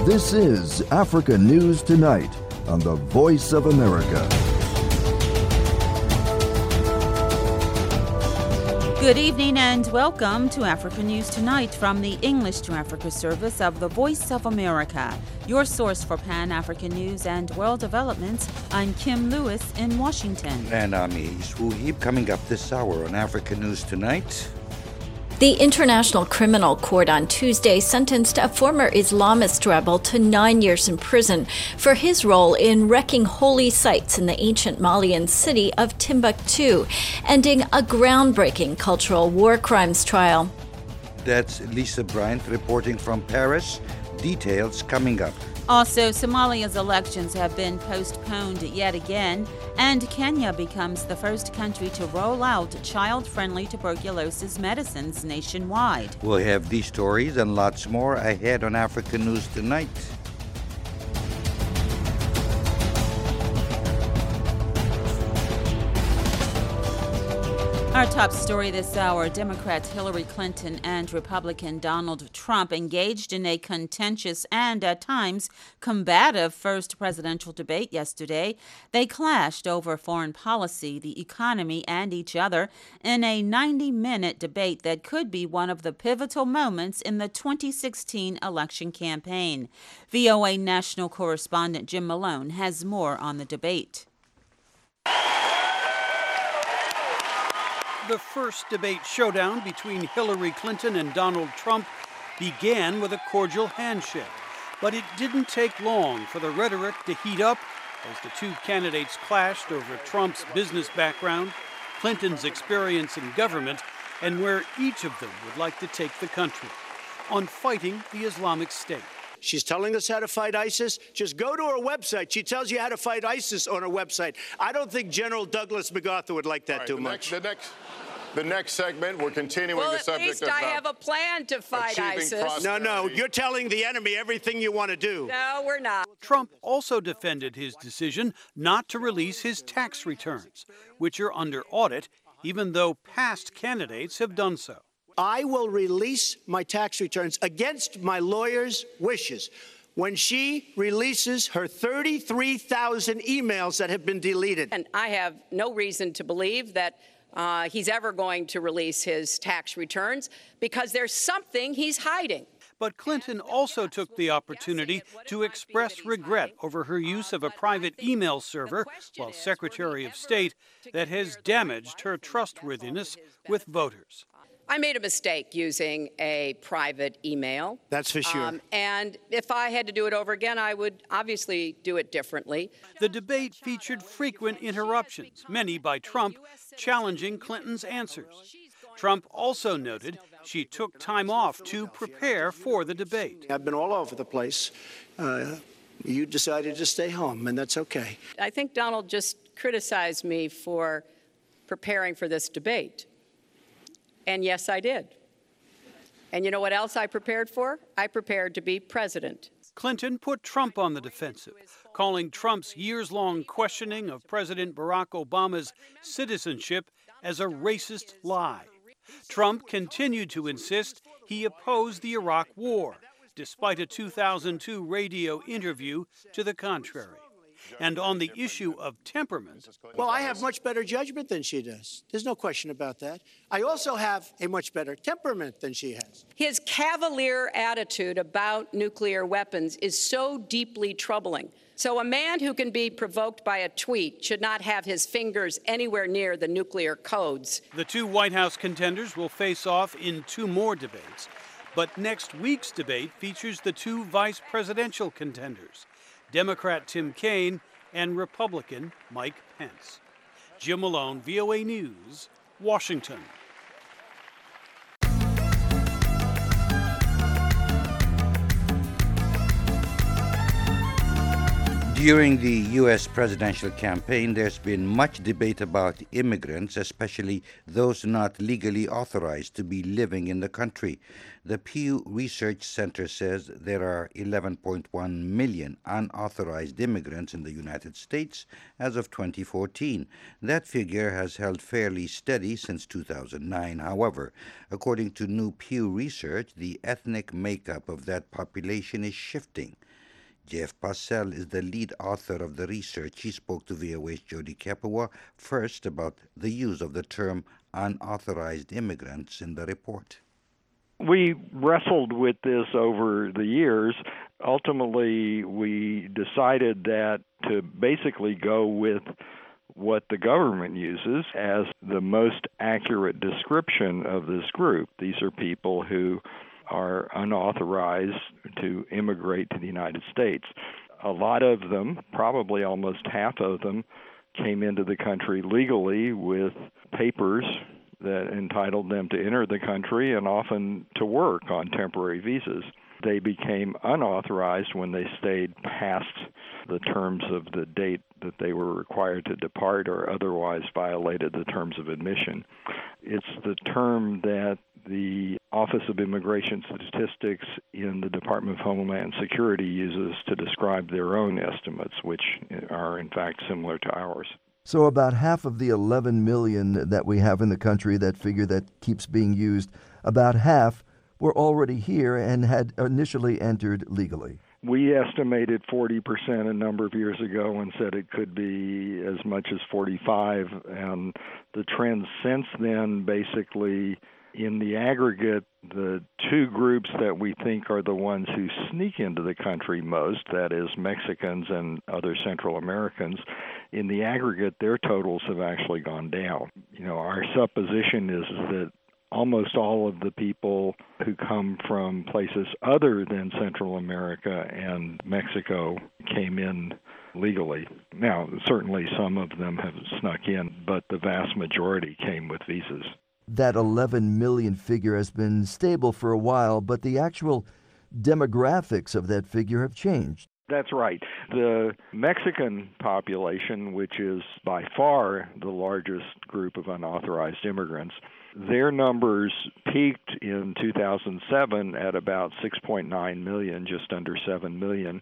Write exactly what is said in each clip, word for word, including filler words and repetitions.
This is Africa News Tonight on the Voice of America. Good evening and welcome to Africa News Tonight from the English to Africa service of the Voice of America, your source for Pan-African news and world developments. I'm Kim Lewis in Washington. And I'm East Wuhib. Coming up this hour on Africa News Tonight. The International Criminal Court on Tuesday sentenced a former Islamist rebel to nine years in prison for his role in wrecking holy sites in the ancient Malian city of Timbuktu, ending a groundbreaking cultural war crimes trial. That's Lisa Bryant reporting from Paris. Details coming up. Also, Somalia's elections have been postponed yet again, and Kenya becomes the first country to roll out child-friendly tuberculosis medicines nationwide. We'll have these stories and lots more ahead on Africa News Tonight. Our top story this hour, Democrat Hillary Clinton and Republican Donald Trump engaged in a contentious and at times combative first presidential debate yesterday. They clashed over foreign policy, the economy, and each other in a ninety-minute debate that could be one of the pivotal moments in the twenty sixteen election campaign. V O A national correspondent Jim Malone has more on the debate. The first debate showdown between Hillary Clinton and Donald Trump began with a cordial handshake. But it didn't take long for the rhetoric to heat up as the two candidates clashed over Trump's business background, Clinton's experience in government, and where each of them would like to take the country on fighting the Islamic State. She's telling us how to fight ISIS. Just go to her website. She tells you how to fight ISIS on her website. I don't think General Douglas MacArthur would like that right, too the much. Next, the, next, the next segment, we're continuing well, the subject of... Well, at least I have a plan to fight ISIS. No, no, you're telling the enemy everything you want to do. No, we're not. Trump also defended his decision not to release his tax returns, which are under audit, even though past candidates have done so. I will release my tax returns against my lawyer's wishes when she releases her thirty-three thousand emails that have been deleted. And I have no reason to believe that uh, he's ever going to release his tax returns because there's something he's hiding. But Clinton also took the opportunity to express regret over her use of a private email server while Secretary of State that has damaged her trustworthiness with voters. I made a mistake using a private email. That's for sure. Um, and if I had to do it over again, I would obviously do it differently. The debate featured frequent interruptions, many by Trump, challenging Clinton's answers. Trump also noted she took time off to prepare for the debate. I've been all over the place. Uh, you decided to stay home, and that's okay. I think Donald just criticized me for preparing for this debate. And yes, I did. And you know what else I prepared for? I prepared to be president. Clinton put Trump on the defensive, calling Trump's years-long questioning of President Barack Obama's citizenship as a racist lie. Trump continued to insist he opposed the Iraq War, despite a two thousand two radio interview to the contrary. And on the issue of temperament... Well, I have much better judgment than she does. There's no question about that. I also have a much better temperament than she has. His cavalier attitude about nuclear weapons is so deeply troubling. So a man who can be provoked by a tweet should not have his fingers anywhere near the nuclear codes. The two White House contenders will face off in two more debates. But next week's debate features the two vice presidential contenders, Democrat Tim Kaine and Republican Mike Pence. Jim Malone, V O A News, Washington. During the U S presidential campaign, there's been much debate about immigrants, especially those not legally authorized to be living in the country. The Pew Research Center says there are eleven point one million unauthorized immigrants in the United States as of twenty fourteen. That figure has held fairly steady since two thousand nine. However, according to new Pew research, the ethnic makeup of that population is shifting. Jeff Parcell is the lead author of the research. He spoke to V O A's Jody Kapua first about the use of the term unauthorized immigrants in the report. We wrestled with this over the years. Ultimately, we decided that to basically go with what the government uses as the most accurate description of this group. These are people who are unauthorized to immigrate to the United States. A lot of them, probably almost half of them, came into the country legally with papers that entitled them to enter the country and often to work on temporary visas. They became unauthorized when they stayed past the terms of the date that they were required to depart or otherwise violated the terms of admission. It's the term that the Office of Immigration Statistics in the Department of Homeland Security uses to describe their own estimates, which are in fact similar to ours. So about half of the eleven million that we have in the country, that figure that keeps being used, about half were already here and had initially entered legally. We estimated forty percent a number of years ago and said it could be as much as forty-five, and the trend since then, basically, in the aggregate, the two groups that we think are the ones who sneak into the country most, that is Mexicans and other Central Americans, in the aggregate, their totals have actually gone down. You know, our supposition is that almost all of the people who come from places other than Central America and Mexico came in legally. Now, certainly some of them have snuck in, but the vast majority came with visas. That eleven million figure has been stable for a while, but the actual demographics of that figure have changed. That's right. The Mexican population, which is by far the largest group of unauthorized immigrants, their numbers peaked in two thousand seven at about six point nine million, just under seven million.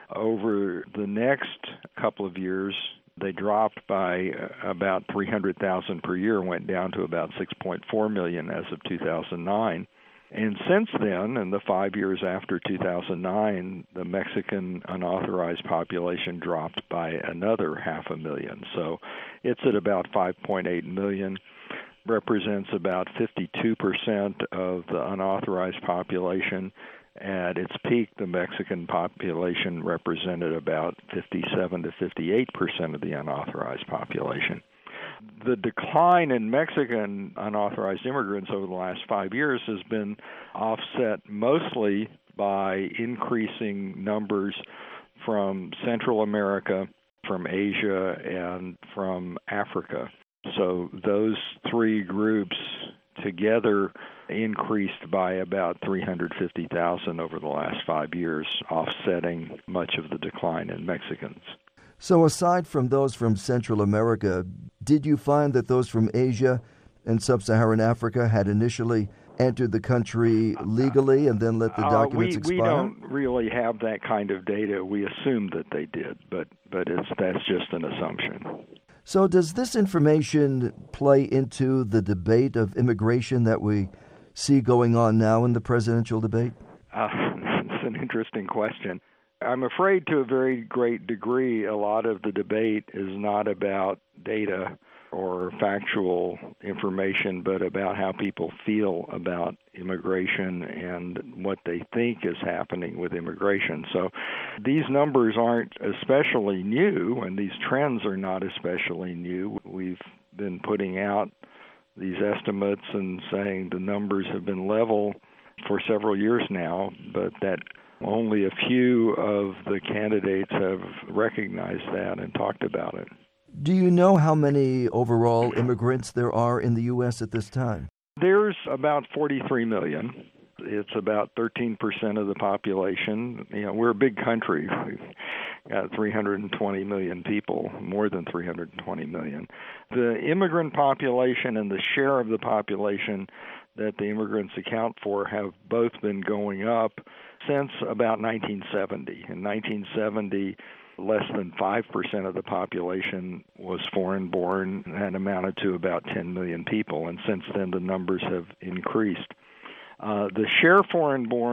Over the next couple of years, they dropped by about three hundred thousand per year, went down to about six point four million as of two thousand nine. And since then, in the five years after two thousand nine, the Mexican unauthorized population dropped by another half a million. So it's at about five point eight million, represents about fifty-two percent of the unauthorized population. At its peak, the Mexican population represented about fifty-seven to fifty-eight percent of the unauthorized population. The decline in Mexican unauthorized immigrants over the last five years has been offset mostly by increasing numbers from Central America, from Asia, and from Africa. So those three groups together increased by about three hundred fifty thousand over the last five years, offsetting much of the decline in Mexicans. So aside from those from Central America, did you find that those from Asia and Sub-Saharan Africa had initially entered the country legally and then let the documents uh, we, expire? We don't really have that kind of data. We assume that they did, but, but it's, that's just an assumption. So does this information play into the debate of immigration that we see going on now in the presidential debate? Uh, it's an interesting question. I'm afraid to a very great degree, a lot of the debate is not about data or factual information, but about how people feel about immigration and what they think is happening with immigration. So these numbers aren't especially new, and these trends are not especially new. We've been putting out these estimates and saying the numbers have been level for several years now, but that only a few of the candidates have recognized that and talked about it. Do you know how many overall immigrants there are in the U S at this time? There's about forty-three million. It's about thirteen percent of the population. You know, we're a big country. We've got three hundred twenty million people, more than three hundred twenty million. The immigrant population and the share of the population that the immigrants account for have both been going up since about nineteen seventy. In nineteen seventy, less than five percent of the population was foreign-born and amounted to about ten million people, and since then the numbers have increased. Uh, the share foreign-born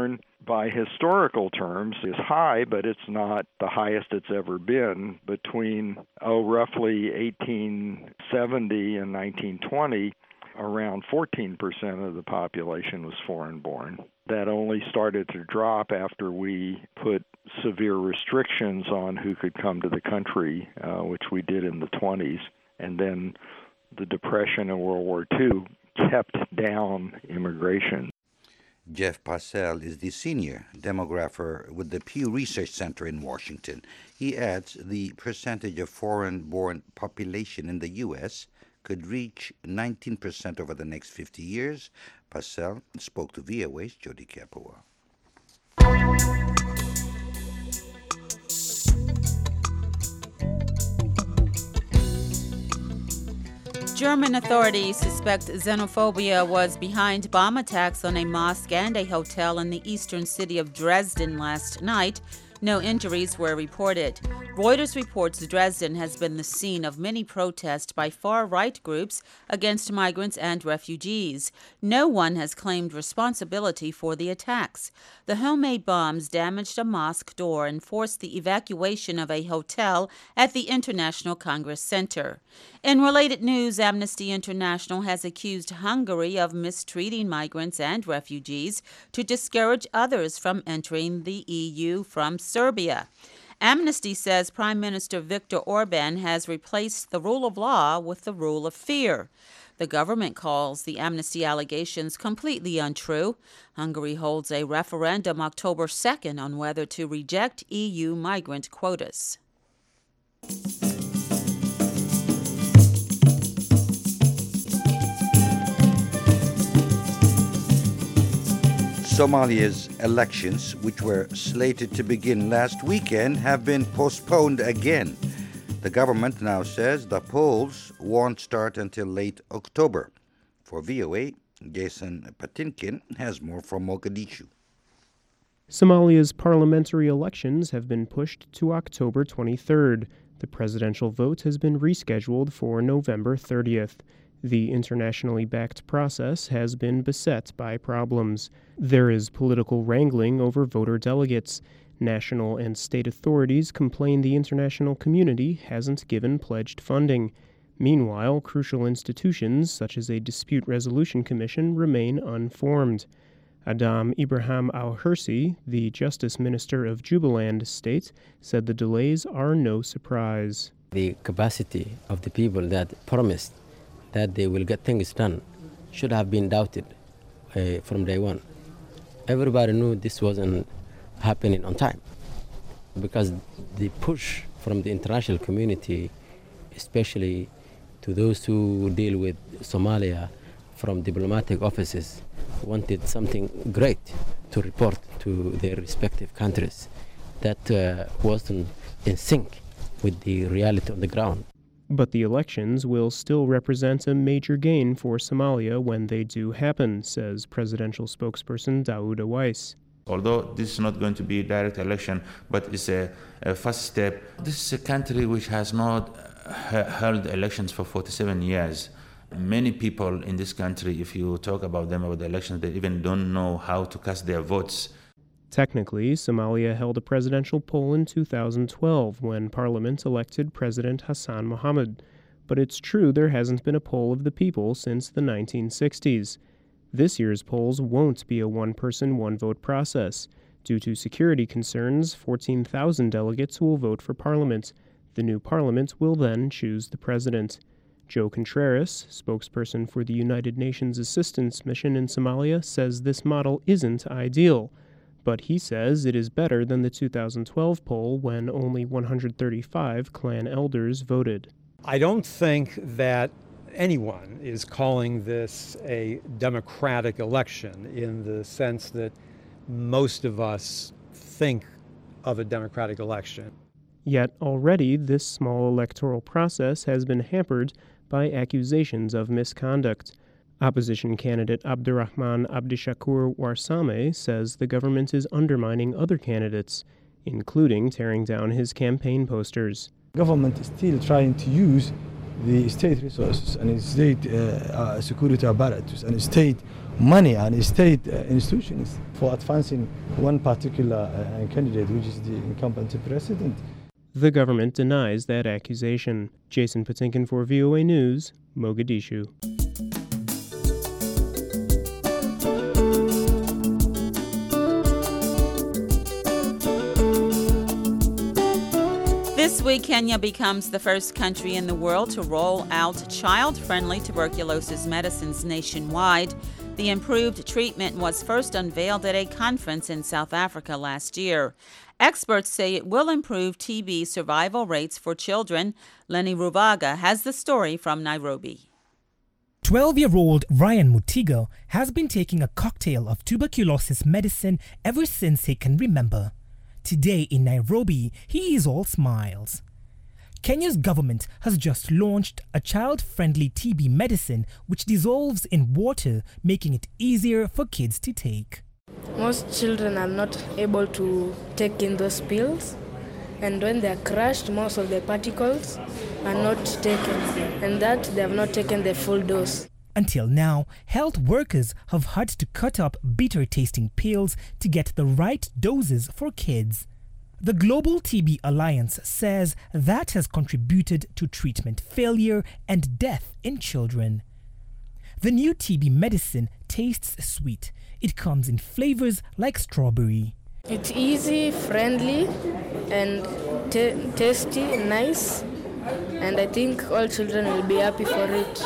by historical terms, is high, but it's not the highest it's ever been. Between, oh, roughly eighteen seventy and nineteen twenty, around fourteen percent of the population was foreign-born. That only started to drop after we put severe restrictions on who could come to the country, uh, which we did in the twenties. And then the Depression and World War Two kept down immigration. Jeff Passell is the senior demographer with the Pew Research Center in Washington. He adds the percentage of foreign-born population in the U S could reach nineteen percent over the next fifty years. Passell spoke to V O A's Jody Kapua. German authorities suspect xenophobia was behind bomb attacks on a mosque and a hotel in the eastern city of Dresden last night. No injuries were reported. Reuters reports Dresden has been the scene of many protests by far-right groups against migrants and refugees. No one has claimed responsibility for the attacks. The homemade bombs damaged a mosque door and forced the evacuation of a hotel at the International Congress Center. In related news, Amnesty International has accused Hungary of mistreating migrants and refugees to discourage others from entering the E U from Serbia. Amnesty says Prime Minister Viktor Orban has replaced the rule of law with the rule of fear. The government calls the amnesty allegations completely untrue. Hungary holds a referendum October second on whether to reject E U migrant quotas. Somalia's elections, which were slated to begin last weekend, have been postponed again. The government now says the polls won't start until late October. For V O A, Jason Patinkin has more from Mogadishu. Somalia's parliamentary elections have been pushed to October twenty-third. The presidential vote has been rescheduled for November thirtieth. The internationally backed process has been beset by problems. There is political wrangling over voter delegates. National and state authorities complain the international community hasn't given pledged funding. Meanwhile, crucial institutions, such as a dispute resolution commission, remain unformed. Adam Ibrahim Al-Hirsi, the Justice Minister of Jubaland State, said the delays are no surprise. The capacity of the people that promised that they will get things done should have been doubted uh, from day one. Everybody knew this wasn't happening on time because the push from the international community, especially to those who deal with Somalia from diplomatic offices, wanted something great to report to their respective countries that uh, wasn't in sync with the reality on the ground. But the elections will still represent a major gain for Somalia when they do happen, says presidential spokesperson Daoud Awais. Although this is not going to be a direct election, but it's a, a first step. This is a country which has not uh, held elections for forty-seven years. Many people in this country, if you talk about them about the elections, they even don't know how to cast their votes. Technically, Somalia held a presidential poll in two thousand twelve when Parliament elected President Hassan Mohamud. But it's true there hasn't been a poll of the people since the nineteen sixties. This year's polls won't be a one-person, one-vote process. Due to security concerns, fourteen thousand delegates will vote for Parliament. The new Parliament will then choose the president. Joe Contreras, spokesperson for the United Nations Assistance Mission in Somalia, says this model isn't ideal. But he says it is better than the two thousand twelve poll when only one hundred thirty-five clan elders voted. I don't think that anyone is calling this a democratic election in the sense that most of us think of a democratic election. Yet already this small electoral process has been hampered by accusations of misconduct. Opposition candidate Abdurrahman Abdishakur Warsame says the government is undermining other candidates, including tearing down his campaign posters. Government is still trying to use the state resources and state uh, uh, security apparatus and state money and state uh, institutions for advancing one particular uh, candidate, which is the incumbent president. The government denies that accusation. Jason Patinkin for V O A News, Mogadishu. This week, Kenya becomes the first country in the world to roll out child-friendly tuberculosis medicines nationwide. The improved treatment was first unveiled at a conference in South Africa last year. Experts say it will improve T B survival rates for children. Lenny Ruvaga has the story from Nairobi. twelve-year-old Ryan Mutigo has been taking a cocktail of tuberculosis medicine ever since he can remember. Today in Nairobi, he is all smiles. Kenya's government has just launched a child-friendly T B medicine which dissolves in water, making it easier for kids to take. Most children are not able to take in those pills, and when they are crushed, most of the particles are not taken, and that they have not taken the full dose. Until now, health workers have had to cut up bitter-tasting pills to get the right doses for kids. The Global T B Alliance says that has contributed to treatment failure and death in children. The new T B medicine tastes sweet. It comes in flavors like strawberry. It's easy, friendly, and t- tasty, nice, and I think all children will be happy for it.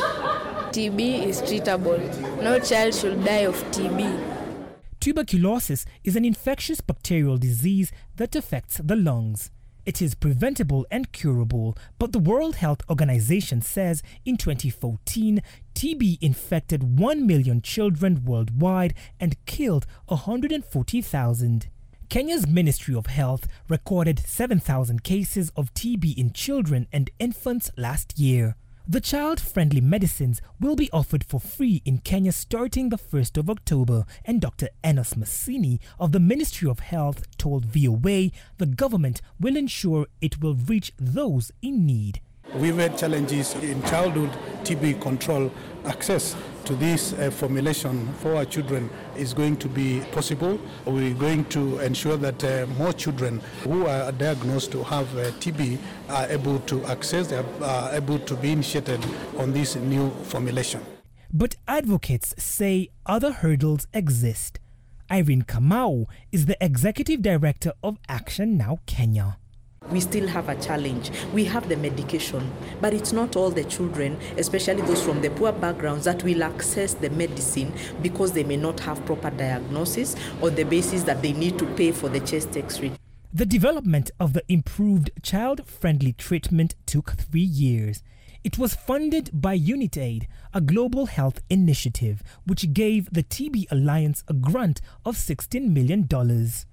T B is treatable. No child should die of T B. Tuberculosis is an infectious bacterial disease that affects the lungs. It is preventable and curable, but the World Health Organization says in twenty fourteen, T B infected one million children worldwide and killed one hundred forty thousand. Kenya's Ministry of Health recorded seven thousand cases of T B in children and infants last year. The child-friendly medicines will be offered for free in Kenya starting the first of October, and Doctor Enos Masini of the Ministry of Health told V O A the government will ensure it will reach those in need. We've had challenges in childhood T B control. Access to this uh, formulation for our children is going to be possible. We're going to ensure that uh, more children who are diagnosed to have uh, T B are able to access, are uh, able to be initiated on this new formulation. But advocates say other hurdles exist. Irene Kamau is the executive director of Action Now Kenya. We still have a challenge. We have the medication, but it's not all the children, especially those from the poor backgrounds, that will access the medicine because they may not have proper diagnosis on the basis that they need to pay for the chest X-ray. The development of the improved child-friendly treatment took three years. It was funded by UNITAID, a global health initiative, which gave the T B Alliance a grant of sixteen million dollars.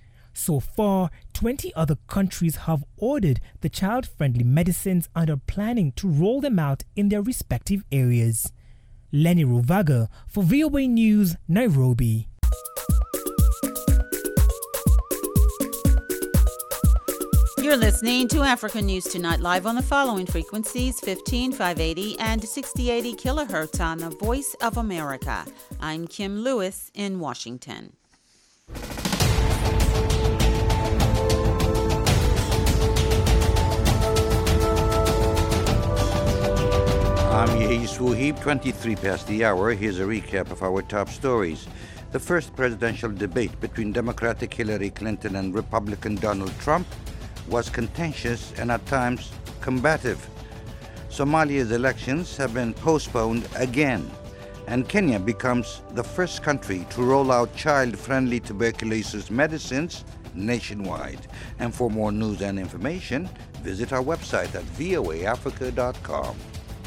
So far, twenty other countries have ordered the child-friendly medicines and are planning to roll them out in their respective areas. Lenny Ruvaga for V O A News, Nairobi. You're listening to Africa News Tonight, live on the following frequencies: fifteen, five eighty, and sixty eighty kilohertz on the Voice of America. I'm Kim Lewis in Washington. I'm Yehiz Wuhib, twenty-three past the hour. Here's a recap of our top stories. The first presidential debate between Democratic Hillary Clinton and Republican Donald Trump was contentious and at times combative. Somalia's elections have been postponed again, and Kenya becomes the first country to roll out child-friendly tuberculosis medicines nationwide. And for more news and information, visit our website at V O A Africa dot com.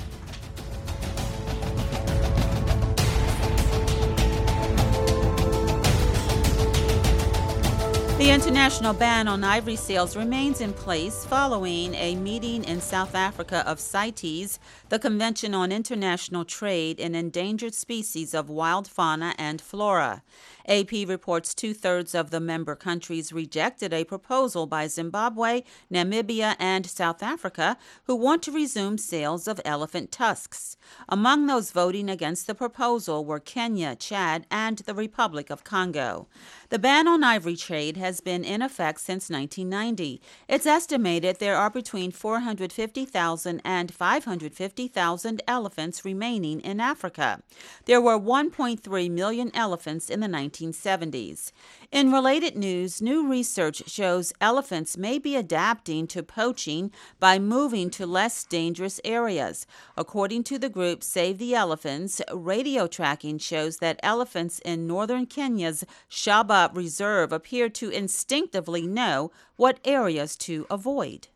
The international ban on ivory sales remains in place following a meeting in South Africa of CITES, the Convention on International Trade in Endangered Species of Wild Fauna and Flora. A P reports two-thirds of the member countries rejected a proposal by Zimbabwe, Namibia, and South Africa, who want to resume sales of elephant tusks. Among those voting against the proposal were Kenya, Chad, and the Republic of Congo. The ban on ivory trade has been in effect since nineteen ninety. It's estimated there are between four hundred fifty thousand and five hundred fifty thousand elephants remaining in Africa. There were one point three million elephants in the nineteen seventies. In related news, new research shows elephants may be adapting to poaching by moving to less dangerous areas. According to the group Save the Elephants, radio tracking shows that elephants in northern Kenya's Shaba Reserve appear to instinctively know what areas to avoid.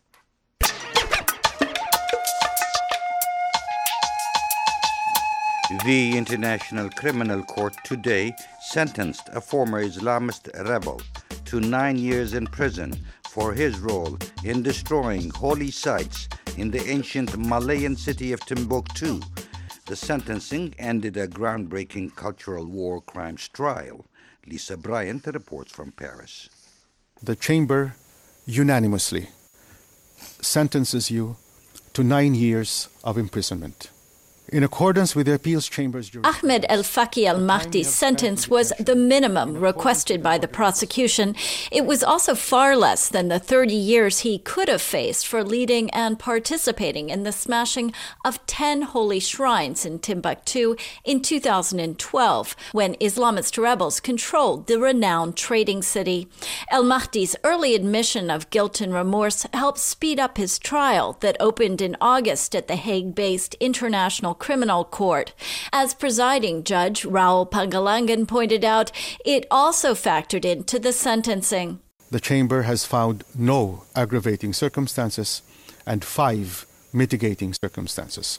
The International Criminal Court today sentenced a former Islamist rebel to nine years in prison for his role in destroying holy sites in the ancient Malayan city of Timbuktu. The sentencing ended a groundbreaking cultural war crimes trial. Lisa Bryant reports from Paris. The chamber unanimously sentences you to nine years of imprisonment. In accordance with the appeals chamber's jurisdiction, Ahmed El Faki Al Mahdi's sentence was the minimum requested by the prosecution. It was also far less than the thirty years he could have faced for leading and participating in the smashing of ten holy shrines in Timbuktu in two thousand twelve, when Islamist rebels controlled the renowned trading city. El Mahdi's early admission of guilt and remorse helped speed up his trial that opened in August at the Hague-based International Criminal Court. As presiding judge Raul Pangalangan pointed out, it also factored into the sentencing. The chamber has found no aggravating circumstances and five mitigating circumstances,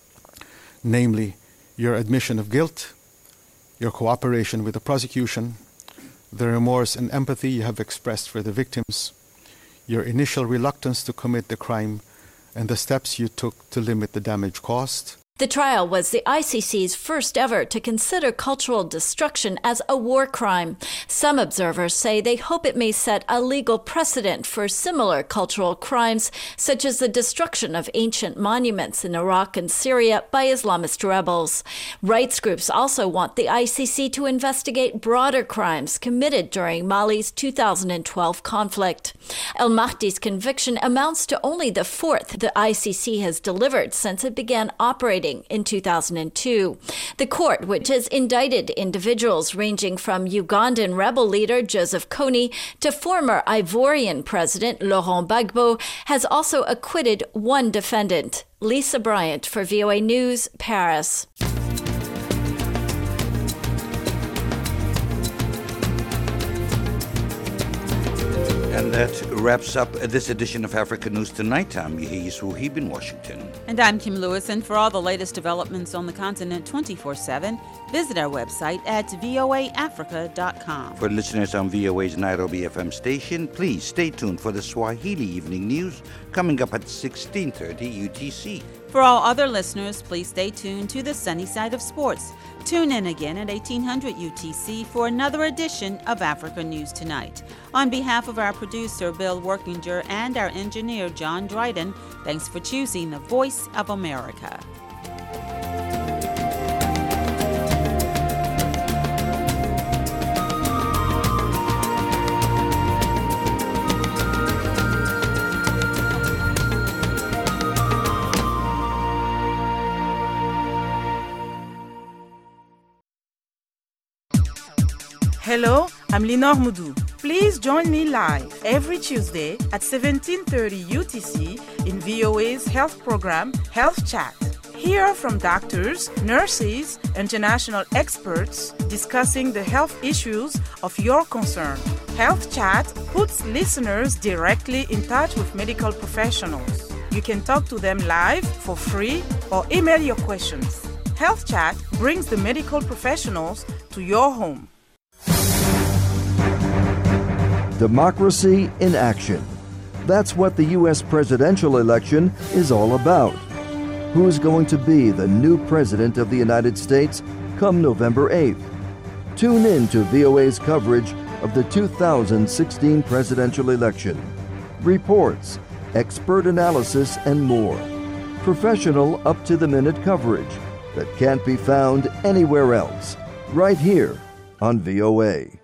namely your admission of guilt, your cooperation with the prosecution, the remorse and empathy you have expressed for the victims, your initial reluctance to commit the crime, and the steps you took to limit the damage caused. The trial was the I C C's first ever to consider cultural destruction as a war crime. Some observers say they hope it may set a legal precedent for similar cultural crimes, such as the destruction of ancient monuments in Iraq and Syria by Islamist rebels. Rights groups also want the I C C to investigate broader crimes committed during Mali's two thousand twelve conflict. El Mahdi's conviction amounts to only the fourth the I C C has delivered since it began operating in two thousand two. The court, which has indicted individuals ranging from Ugandan rebel leader Joseph Kony to former Ivorian President Laurent Gbagbo, has also acquitted one defendant. Lisa Bryant for V O A News, Paris. And that wraps up this edition of Africa News Tonight. I'm Yehi Suhib in Washington. And I'm Kim Lewis. And for all the latest developments on the continent twenty-four seven, visit our website at voa africa dot com. For listeners on V O A's Nairobi F M station, please stay tuned for the Swahili Evening News coming up at sixteen thirty U T C. For all other listeners, please stay tuned to the sunny side of sports. Tune in again at eighteen hundred U T C for another edition of Africa News Tonight. On behalf of our producer, Bill Workinger, and our engineer, John Dryden, thanks for choosing the Voice of America. Hello, I'm Lenore Moudou. Please join me live every Tuesday at seventeen thirty U T C in V O A's health program, Health Chat. Hear from doctors, nurses, international experts discussing the health issues of your concern. Health Chat puts listeners directly in touch with medical professionals. You can talk to them live for free or email your questions. Health Chat brings the medical professionals to your home. Democracy in action. That's what the U S presidential election is all about. Who's going to be the new president of the United States come November eighth? Tune in to V O A's coverage of the two thousand sixteen presidential election. Reports, expert analysis, and more. Professional, up-to-the-minute coverage that can't be found anywhere else. Right here on V O A.